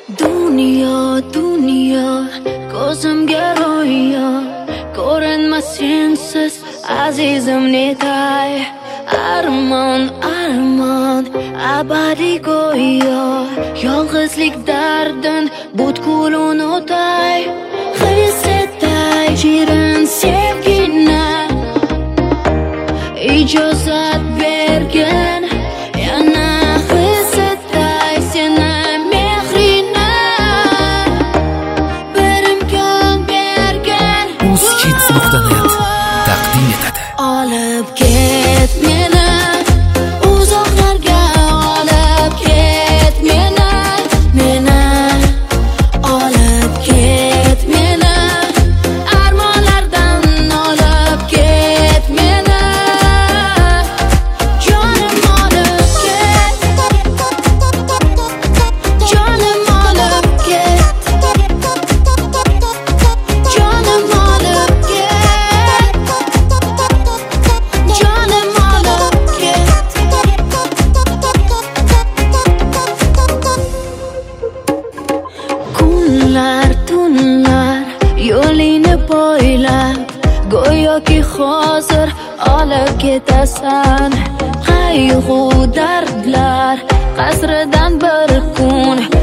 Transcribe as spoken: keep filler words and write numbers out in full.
Dunyo, dunyo, ko'zimga ro'yo, ko'rinma sensiz azizim netay. Armon, armon, abadiy go'yo, yolg'izlik dardin butkul unutay. His etay shirin sevgini ijozat bergin, yana his etay seni mehrini bir imkon bergin. Uzkids nuqta net taqdim etadi. Olib ket meni uzoqlarga, olib ket meni, meni olib ket meni armonlardan, olib ket meni jonim, olib ket jonim, olib ket jonim, olib ket jonim, olib ket. Kunlar, tunlar yo'lingni poylab, go'yoki hozir olib ketasan. Qayg'u dardlar qasridan bir kun